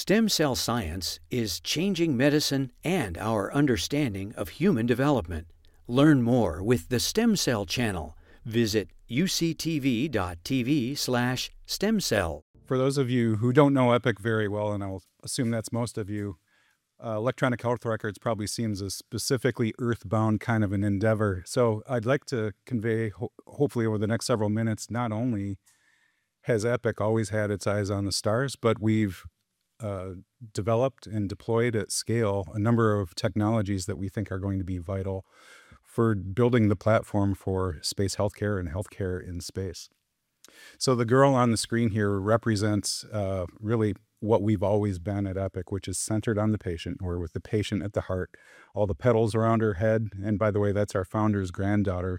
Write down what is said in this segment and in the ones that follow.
Stem cell science is changing medicine and our understanding of human development. Learn more with the Stem Cell Channel. Visit uctv.tv/stemcell. For those of you who don't know Epic very well, and I'll assume that's most of you, electronic health records probably seems a specifically earthbound kind of an endeavor. So I'd like to convey, hopefully over the next several minutes, not only has Epic always had its eyes on the stars, but we've developed and deployed at scale a number of technologies that we think are going to be vital for building the platform for space healthcare and healthcare in space. So the girl on the screen here represents really what we've always been at Epic, which is centered on the patient, or with the patient at the heart. All the petals around her head, and by the way, that's our founder's granddaughter.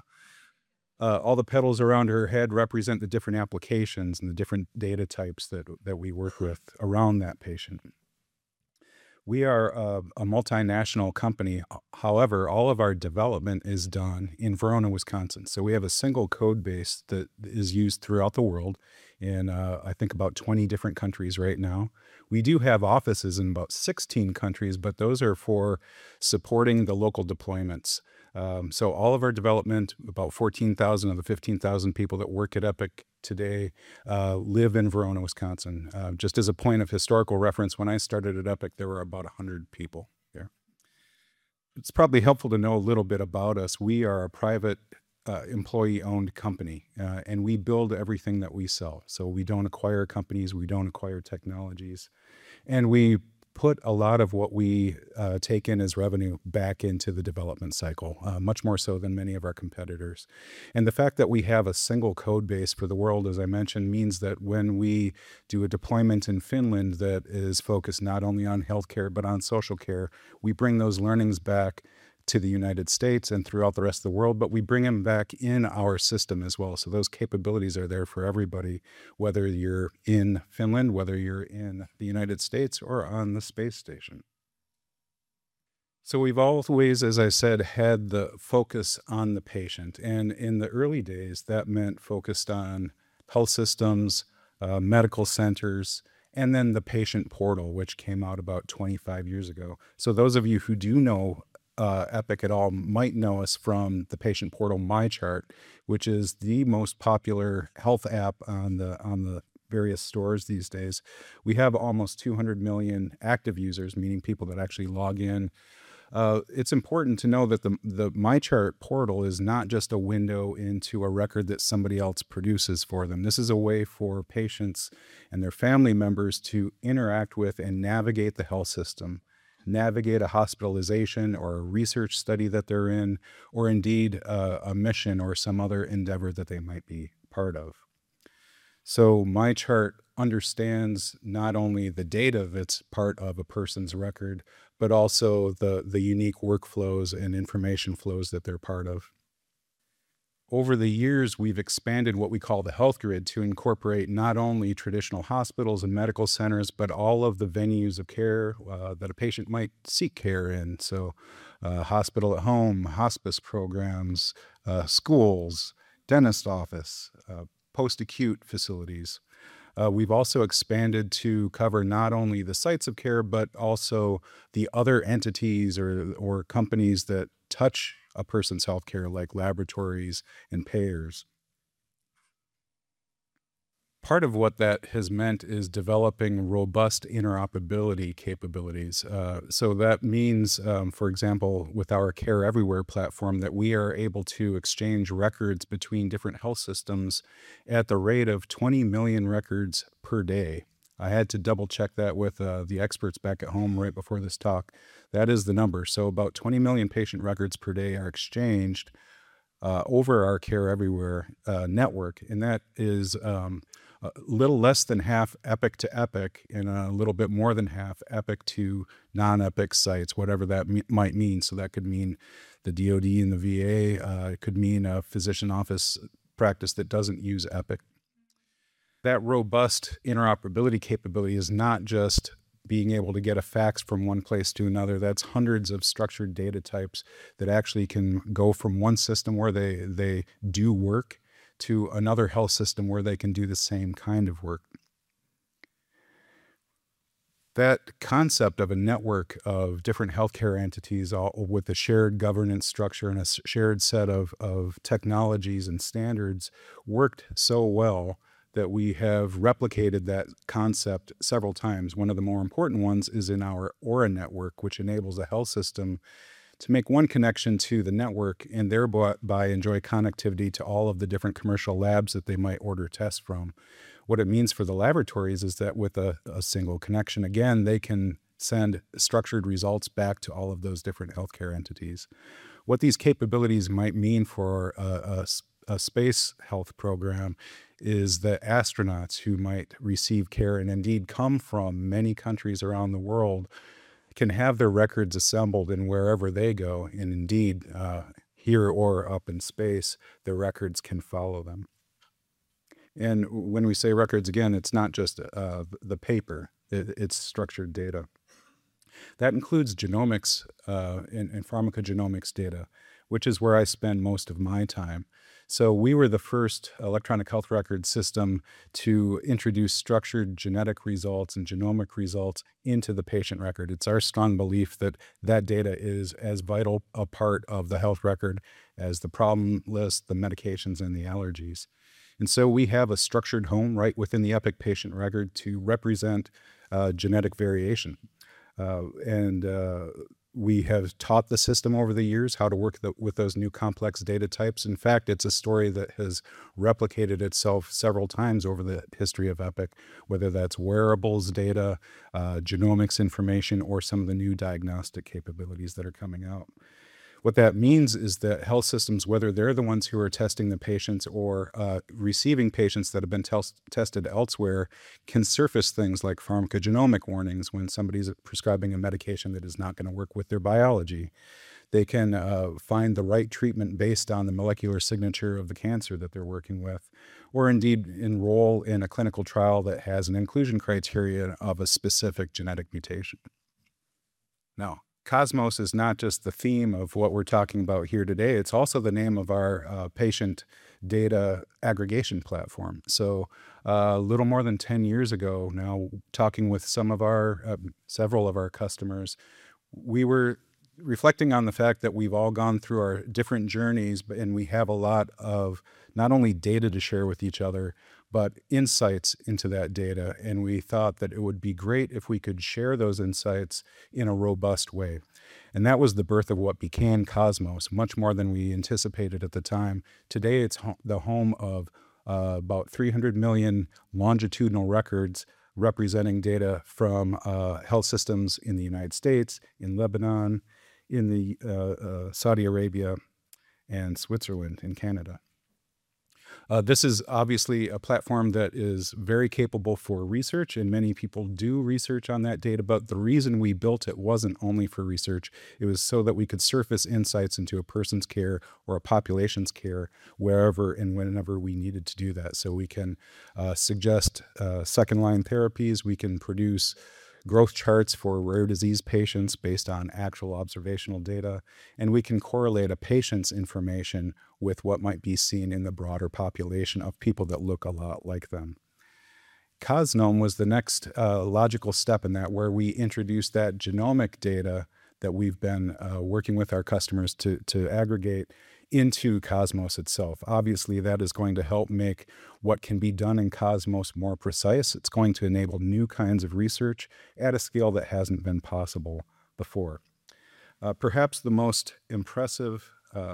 All the petals around her head represent the different applications and the different data types that we work with around that patient. We are a multinational company. However, all of our development is done in Verona, Wisconsin. So we have a single code base that is used throughout the world in, I think, about 20 different countries right now. We do have offices in about 16 countries, but those are for supporting the local deployments. So all of our development, about 14,000 of the 15,000 people that work at Epic today live in Verona, Wisconsin. Just as a point of historical reference, when I started at Epic, there were about 100 people here. It's probably helpful to know a little bit about us. We are a private employee-owned company, and we build everything that we sell. So we don't acquire companies, we don't acquire technologies, and we put a lot of what we take in as revenue back into the development cycle, much more so than many of our competitors. And the fact that we have a single code base for the world, as I mentioned, means that when we do a deployment in Finland that is focused not only on healthcare but on social care, we bring those learnings back to the United States and throughout the rest of the world, but we bring them back in our system as well. So those capabilities are there for everybody, whether you're in Finland, whether you're in the United States, or on the space station. So we've always, as I said, had the focus on the patient. And in the early days, that meant focused on health systems, medical centers, and then the patient portal, which came out about 25 years ago. So those of you who do know Epic at all might know us from the patient portal MyChart, which is the most popular health app on the various stores these days. We have almost 200 million active users, meaning people that actually log in. It's important to know that the MyChart portal is not just a window into a record that somebody else produces for them. This is a way for patients and their family members to interact with and navigate the health system, navigate a hospitalization or a research study that they're in, or indeed a mission or some other endeavor that they might be part of. So MyChart understands not only the data that's part of a person's record, but also the unique workflows and information flows that they're part of. Over the years, we've expanded what we call the health grid to incorporate not only traditional hospitals and medical centers, but all of the venues of care that a patient might seek care in. So hospital at home, hospice programs, schools, dentist office, post-acute facilities. We've also expanded to cover not only the sites of care, but also the other entities or companies that touch a person's healthcare, like laboratories and payers. Part of what that has meant is developing robust interoperability capabilities. So that means, for example, with our Care Everywhere platform, that we are able to exchange records between different health systems at the rate of 20 million records per day. I had to double check that with the experts back at home right before this talk. That is the number. So about 20 million patient records per day are exchanged over our Care Everywhere network. And that is a little less than half Epic to Epic and a little bit more than half Epic to non-Epic sites, whatever that might mean. So that could mean the DoD and the VA. It could mean a physician office practice that doesn't use Epic. That robust interoperability capability is not just being able to get a fax from one place to another. That's hundreds of structured data types that actually can go from one system where they do work to another health system where they can do the same kind of work. That concept of a network of different healthcare entities, all with a shared governance structure and a shared set of technologies and standards, worked so well that we have replicated that concept several times. One of the more important ones is in our Aura network, which enables a health system to make one connection to the network and thereby enjoy connectivity to all of the different commercial labs that they might order tests from. What it means for the laboratories is that with a single connection, again, they can send structured results back to all of those different healthcare entities. What these capabilities might mean for a space health program is that astronauts who might receive care and indeed come from many countries around the world can have their records assembled in wherever they go, and indeed, here or up in space, their records can follow them. And when we say records, again, it's not just the paper, it's structured data. That includes genomics and pharmacogenomics data, which is where I spend most of my time. So we were the first electronic health record system to introduce structured genetic results and genomic results into the patient record. It's our strong belief that that data is as vital a part of the health record as the problem list, the medications, and the allergies. And so we have a structured home right within the Epic patient record to represent genetic variation. We have taught the system over the years how to work with those new complex data types. In fact, it's a story that has replicated itself several times over the history of Epic, whether that's wearables data, genomics information, or some of the new diagnostic capabilities that are coming out. What that means is that health systems, whether they're the ones who are testing the patients or receiving patients that have been tested elsewhere, can surface things like pharmacogenomic warnings when somebody's prescribing a medication that is not going to work with their biology. They can find the right treatment based on the molecular signature of the cancer that they're working with, or indeed enroll in a clinical trial that has an inclusion criteria of a specific genetic mutation. Now, Cosmos is not just the theme of what we're talking about here today. It's also the name of our patient data aggregation platform. So a little more than 10 years ago now, talking with several of our customers, we were reflecting on the fact that we've all gone through our different journeys, and we have a lot of not only data to share with each other, but insights into that data. And we thought that it would be great if we could share those insights in a robust way. And that was the birth of what became Cosmos, much more than we anticipated at the time. Today, it's the home of about 300 million longitudinal records representing data from health systems in the United States, in Lebanon, in the Saudi Arabia, and Switzerland, and Canada. This is obviously a platform that is very capable for research, and many people do research on that data, but the reason we built it wasn't only for research. It was so that we could surface insights into a person's care or a population's care wherever and whenever we needed to do that. So we can suggest second-line therapies, we can produce growth charts for rare disease patients based on actual observational data, and we can correlate a patient's information with what might be seen in the broader population of people that look a lot like them. Cosnome was the next logical step in that, where we introduced that genomic data that we've been working with our customers to aggregate into Cosmos itself. Obviously, that is going to help make what can be done in Cosmos more precise. It's going to enable new kinds of research at a scale that hasn't been possible before. Perhaps the most impressive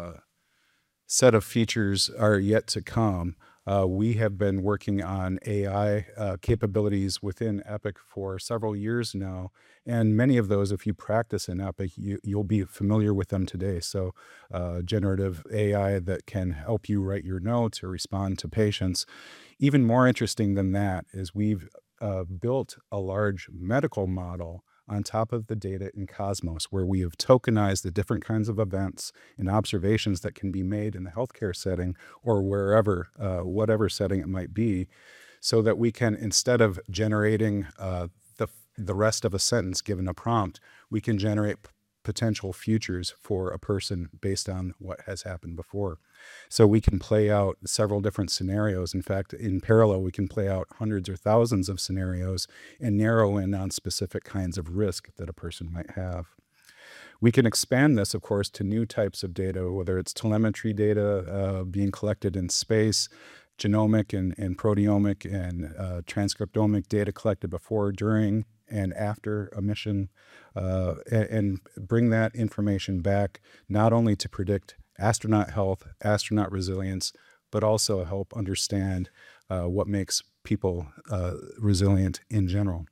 set of features are yet to come. We have been working on AI capabilities within Epic for several years now, and many of those, if you practice in Epic, you'll be familiar with them today. So generative AI that can help you write your notes or respond to patients. Even more interesting than that is we've built a large medical model on top of the data in Cosmos, where we have tokenized the different kinds of events and observations that can be made in the healthcare setting or wherever, whatever setting it might be, so that we can, instead of generating the rest of a sentence given a prompt, we can generate potential futures for a person based on what has happened before. So we can play out several different scenarios. In fact, in parallel, we can play out hundreds or thousands of scenarios and narrow in on specific kinds of risk that a person might have. We can expand this, of course, to new types of data, whether it's telemetry data being collected in space, genomic and proteomic and transcriptomic data collected before, during, and after a mission, and bring that information back not only to predict astronaut health, astronaut resilience, but also help understand what makes people resilient in general.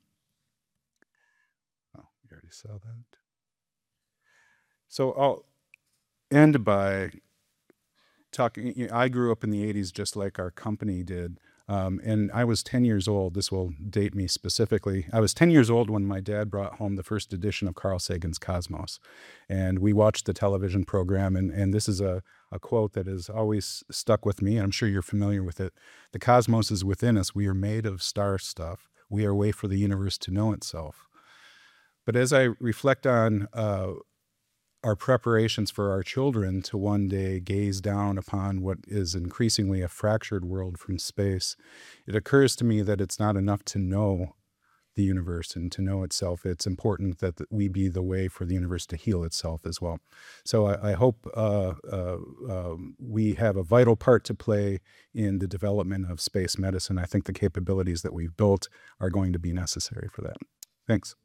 Oh, we already saw that. So I'll end by talking. I grew up in the 80s just like our company did. And I was 10 years old. This will date me specifically. I was 10 years old when my dad brought home the first edition of Carl Sagan's Cosmos. And we watched the television program. And this is a quote that has always stuck with me. I'm sure you're familiar with it. The cosmos is within us. We are made of star stuff. We are a way for the universe to know itself. But as I reflect on our preparations for our children to one day gaze down upon what is increasingly a fractured world from space, it occurs to me that it's not enough to know the universe and to know itself. It's important that we be the way for the universe to heal itself as well. So I hope we have a vital part to play in the development of space medicine. I think the capabilities that we've built are going to be necessary for that. Thanks.